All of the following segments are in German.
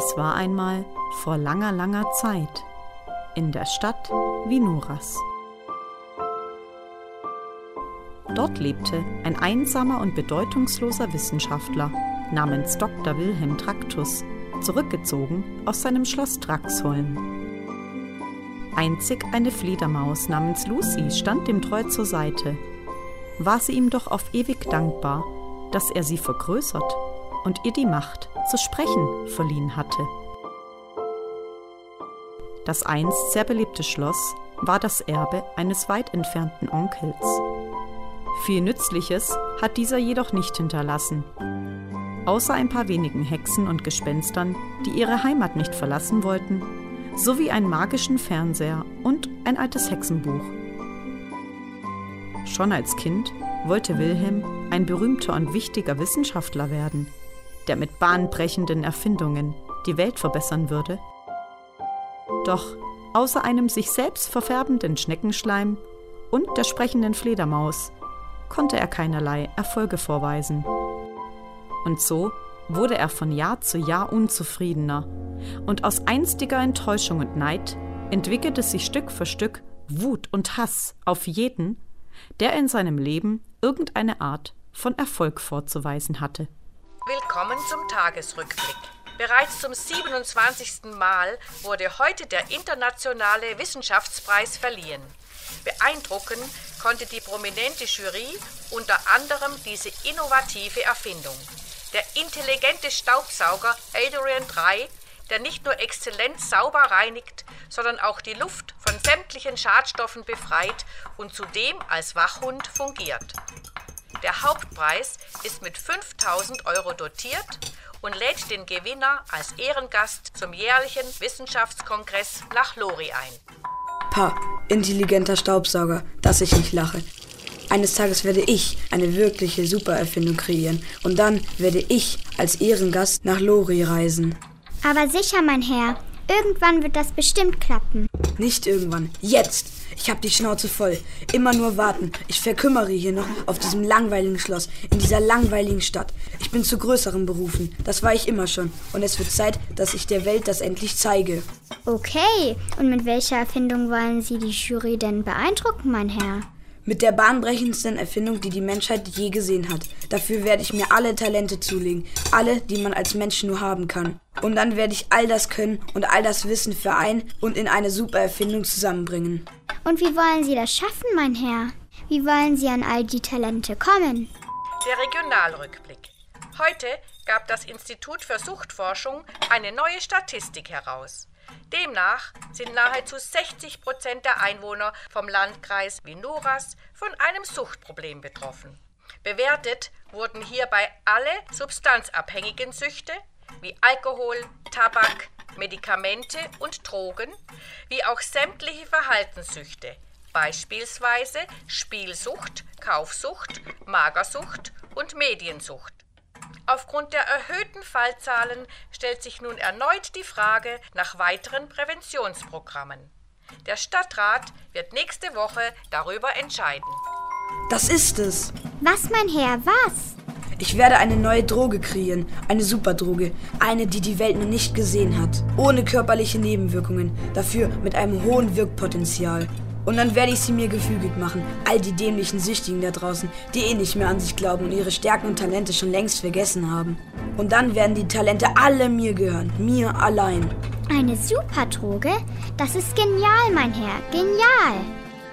Es war einmal vor langer, langer Zeit in der Stadt Vinuras. Dort lebte ein einsamer und bedeutungsloser Wissenschaftler namens Dr. Wilhelm Tractus, zurückgezogen aus seinem Schloss Draxholm. Einzig eine Fledermaus namens Lucy stand ihm treu zur Seite. War sie ihm doch auf ewig dankbar, dass er sie vergrößert und ihr die Macht zu sprechen verliehen hatte. Das einst sehr beliebte Schloss war das Erbe eines weit entfernten Onkels. Viel Nützliches hat dieser jedoch nicht hinterlassen. Außer ein paar wenigen Hexen und Gespenstern, die ihre Heimat nicht verlassen wollten, sowie einen magischen Fernseher und ein altes Hexenbuch. Schon als Kind wollte Wilhelm ein berühmter und wichtiger Wissenschaftler werden, der mit bahnbrechenden Erfindungen die Welt verbessern würde. Doch außer einem sich selbst verfärbenden Schneckenschleim und der sprechenden Fledermaus konnte er keinerlei Erfolge vorweisen. Und so wurde er von Jahr zu Jahr unzufriedener, und aus einstiger Enttäuschung und Neid entwickelte sich Stück für Stück Wut und Hass auf jeden, der in seinem Leben irgendeine Art von Erfolg vorzuweisen hatte. Willkommen zum Tagesrückblick. Bereits zum 27. Mal wurde heute der Internationale Wissenschaftspreis verliehen. Beeindrucken konnte die prominente Jury unter anderem diese innovative Erfindung. Der intelligente Staubsauger Adrian 3, der nicht nur exzellent sauber reinigt, sondern auch die Luft von sämtlichen Schadstoffen befreit und zudem als Wachhund fungiert. Der Hauptpreis ist mit 5.000 € dotiert und lädt den Gewinner als Ehrengast zum jährlichen Wissenschaftskongress nach Lori ein. Pah, intelligenter Staubsauger, dass ich nicht lache. Eines Tages werde ich eine wirkliche Supererfindung kreieren und dann werde ich als Ehrengast nach Lori reisen. Aber sicher, mein Herr, irgendwann wird das bestimmt klappen. Nicht irgendwann, jetzt! Ich hab die Schnauze voll. Immer nur warten. Ich verkümmere hier noch auf diesem langweiligen Schloss, in dieser langweiligen Stadt. Ich bin zu größeren berufen. Das war ich immer schon. Und es wird Zeit, dass ich der Welt das endlich zeige. Okay, und mit welcher Erfindung wollen Sie die Jury denn beeindrucken, mein Herr? Mit der bahnbrechendsten Erfindung, die die Menschheit je gesehen hat. Dafür werde ich mir alle Talente zulegen. Alle, die man als Mensch nur haben kann. Und dann werde ich all das Können und all das Wissen vereinen und in eine Supererfindung zusammenbringen. Und wie wollen Sie das schaffen, mein Herr? Wie wollen Sie an all die Talente kommen? Der Regionalrückblick. Heute gab das Institut für Suchtforschung eine neue Statistik heraus. Demnach sind nahezu 60% der Einwohner vom Landkreis Vinuras von einem Suchtproblem betroffen. Bewertet wurden hierbei alle substanzabhängigen Süchte wie Alkohol, Tabak, Medikamente und Drogen, wie auch sämtliche Verhaltenssüchte, beispielsweise Spielsucht, Kaufsucht, Magersucht und Mediensucht. Aufgrund der erhöhten Fallzahlen stellt sich nun erneut die Frage nach weiteren Präventionsprogrammen. Der Stadtrat wird nächste Woche darüber entscheiden. Das ist es! Was, mein Herr, was? Ich werde eine neue Droge kreieren, eine Superdroge, eine, die die Welt noch nicht gesehen hat, ohne körperliche Nebenwirkungen, dafür mit einem hohen Wirkpotenzial. Und dann werde ich sie mir gefügig machen, all die dämlichen Süchtigen da draußen, die eh nicht mehr an sich glauben und ihre Stärken und Talente schon längst vergessen haben. Und dann werden die Talente alle mir gehören, mir allein. Eine Superdroge? Das ist genial, mein Herr, genial!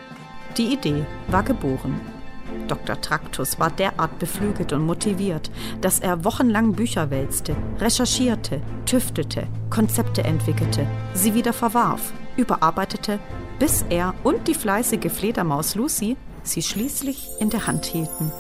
Die Idee war geboren. Dr. Tractus war derart beflügelt und motiviert, dass er wochenlang Bücher wälzte, recherchierte, tüftelte, Konzepte entwickelte, sie wieder verwarf, überarbeitete, bis er und die fleißige Fledermaus Lucy sie schließlich in der Hand hielten.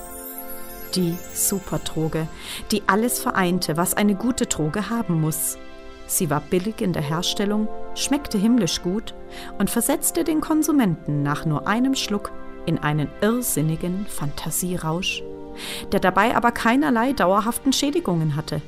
Die Superdroge, die alles vereinte, was eine gute Droge haben muss. Sie war billig in der Herstellung, schmeckte himmlisch gut und versetzte den Konsumenten nach nur einem Schluck in einen irrsinnigen Fantasierausch, der dabei aber keinerlei dauerhaften Schädigungen hatte.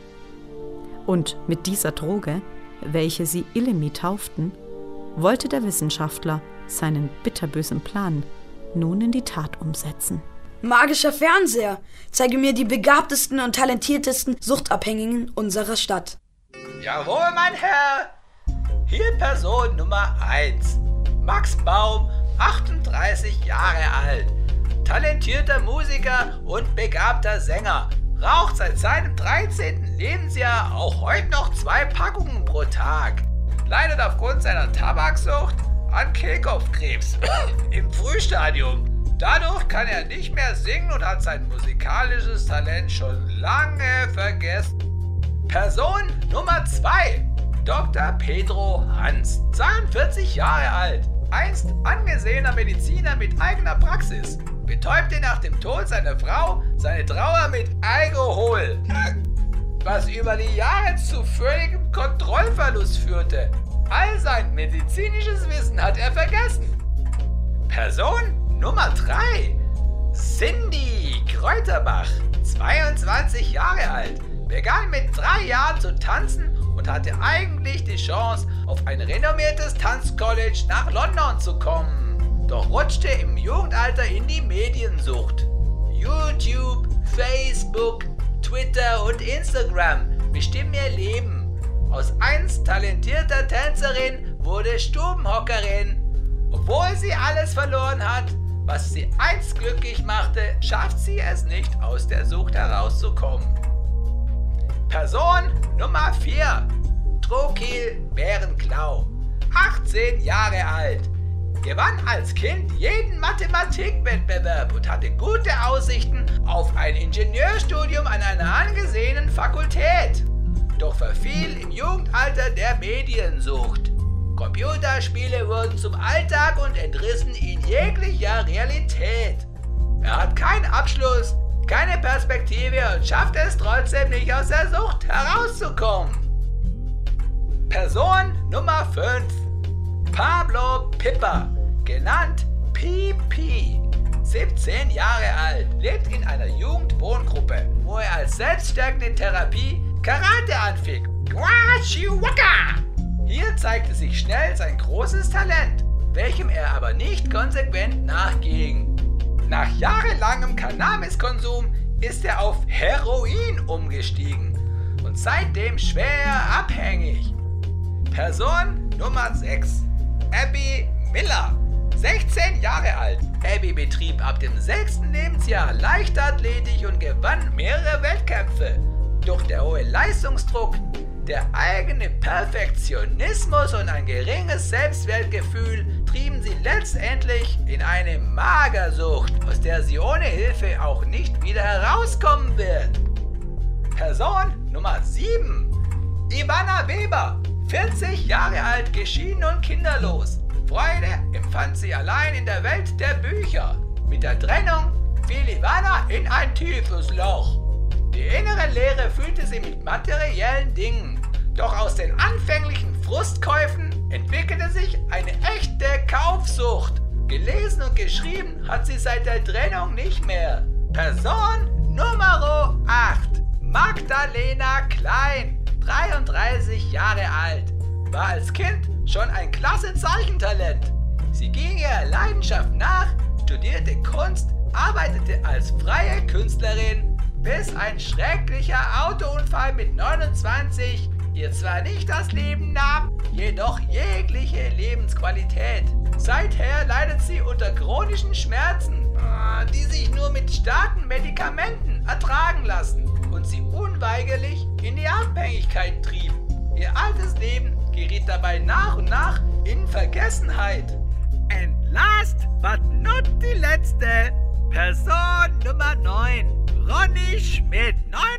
Und mit dieser Droge, welche sie Illemi tauften, wollte der Wissenschaftler seinen bitterbösen Plan nun in die Tat umsetzen. Magischer Fernseher! Zeige mir die begabtesten und talentiertesten Suchtabhängigen unserer Stadt. Jawohl, mein Herr. Hier Person Nummer 1. Max Baum, 38 Jahre alt. Talentierter Musiker und begabter Sänger. Raucht seit seinem 13. Lebensjahr auch heute noch 2 Packungen pro Tag. Leidet aufgrund seiner Tabaksucht an Kehlkopfkrebs im Frühstadium. Dadurch kann er nicht mehr singen und hat sein musikalisches Talent schon lange vergessen. Person Nummer 2. Dr. Pedro Hans, 42 Jahre alt. Einst angesehener Mediziner mit eigener Praxis. Betäubte nach dem Tod seiner Frau seine Trauer mit Alkohol. Was über die Jahre zu völligem Kontrollverlust führte. All sein medizinisches Wissen hat er vergessen. Person Nummer 3. Cindy Kräuterbach, 22 Jahre alt. Begann mit 3 Jahren zu tanzen und hatte eigentlich die Chance, auf ein renommiertes Tanzcollege nach London zu kommen. Doch rutschte im Jugendalter in die Mediensucht. YouTube, Facebook, Twitter und Instagram bestimmen ihr Leben. Aus einst talentierter Tänzerin wurde Stubenhockerin. Obwohl sie alles verloren hat, was sie einst glücklich machte, schafft sie es nicht, aus der Sucht herauszukommen. Person Nummer 4. Trokil Bärenklau, 18 Jahre alt. Gewann als Kind jeden Mathematikwettbewerb und hatte gute Aussichten auf ein Ingenieurstudium an einer angesehenen Fakultät. Doch verfiel im Jugendalter der Mediensucht. Computerspiele wurden zum Alltag und entrissen ihn jeglicher Realität. Er hat keinen Abschluss, keine Perspektive und schafft es trotzdem nicht, aus der Sucht herauszukommen. Person Nummer 5. Pablo Pipper, genannt Pipi, 17 Jahre alt, lebt in einer Jugendwohngruppe, wo er als selbststärkende Therapie Karate anfing. Hier zeigte sich schnell sein großes Talent, welchem er aber nicht konsequent nachging. Nach jahrelangem Cannabiskonsum ist er auf Heroin umgestiegen und seitdem schwer abhängig. Person Nummer 6. Abby Miller, 16 Jahre alt. Abby betrieb ab dem 6. Lebensjahr Leichtathletik und gewann mehrere Wettkämpfe. Doch der hohe Leistungsdruck, der eigene Perfektionismus und ein geringes Selbstwertgefühl trieben sie letztendlich in eine Magersucht, aus der sie ohne Hilfe auch nicht wieder herauskommen wird. Person Nummer 7. Ivana Weber, 40 Jahre alt, geschieden und kinderlos. Freude empfand sie allein in der Welt der Bücher. Mit der Trennung fiel Ivana in ein tiefes Loch. Die innere Leere fühlte sie mit materiellen Dingen. Doch aus den anfänglichen Frustkäufen entwickelte sich eine echte Kaufsucht. Gelesen und geschrieben hat sie seit der Trennung nicht mehr. Person Nummer 8. Magdalena Klein, 33 Jahre alt, war als Kind schon ein klasse Zeichentalent. Sie ging ihrer Leidenschaft nach, studierte Kunst, arbeitete als freie Künstlerin, bis ein schrecklicher Autounfall mit 29 ihr zwar nicht das Leben nahm, jedoch jegliche Lebensqualität. Seither leidet sie unter chronischen Schmerzen, die sich nur mit starken Medikamenten ertragen lassen und sie unweigerlich in die Abhängigkeit trieb. Ihr altes Leben geriet dabei nach und nach in Vergessenheit. And last but not die letzte, Person Nummer 9. Ronny Schmidt,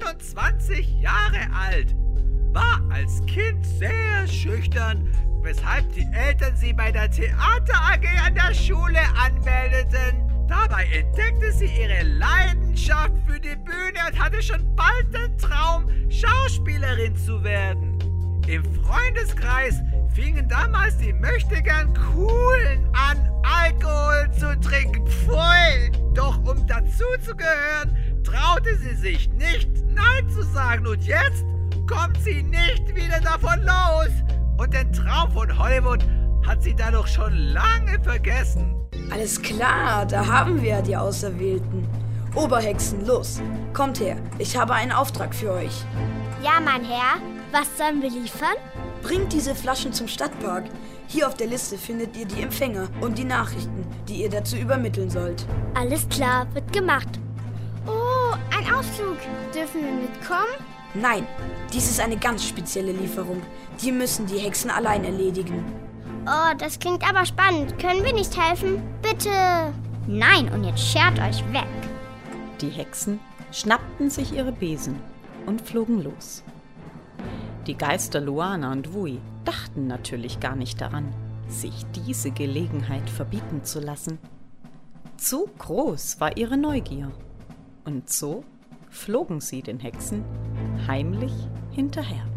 29 Jahre alt, war als Kind sehr schüchtern, weshalb die Eltern sie bei der Theater AG an der Schule anmeldeten. Dabei entdeckte sie ihre Leidenschaft für die Bühne und hatte schon bald den Traum, Schauspielerin zu werden. Im Freundeskreis fingen damals die möchtegern Coolen an, Alkohol zu trinken. Pfui! Doch um dazuzugehören, traute sie sich nicht, Nein zu sagen. Und jetzt kommt sie nicht wieder davon los. Und den Traum von Hollywood hat sie dadurch schon lange vergessen. Alles klar, da haben wir die Auserwählten. Oberhexen, los, kommt her, ich habe einen Auftrag für euch. Ja, mein Herr. Was sollen wir liefern? Bringt diese Flaschen zum Stadtpark. Hier auf der Liste findet ihr die Empfänger und die Nachrichten, die ihr dazu übermitteln sollt. Alles klar, wird gemacht. Oh, ein Ausflug. Dürfen wir mitkommen? Nein, dies ist eine ganz spezielle Lieferung. Die müssen die Hexen allein erledigen. Oh, das klingt aber spannend. Können wir nicht helfen? Bitte. Nein, und jetzt schert euch weg. Die Hexen schnappten sich ihre Besen und flogen los. Die Geister Luana und Wui dachten natürlich gar nicht daran, sich diese Gelegenheit verbieten zu lassen. Zu groß war ihre Neugier. Und so flogen sie den Hexen heimlich hinterher.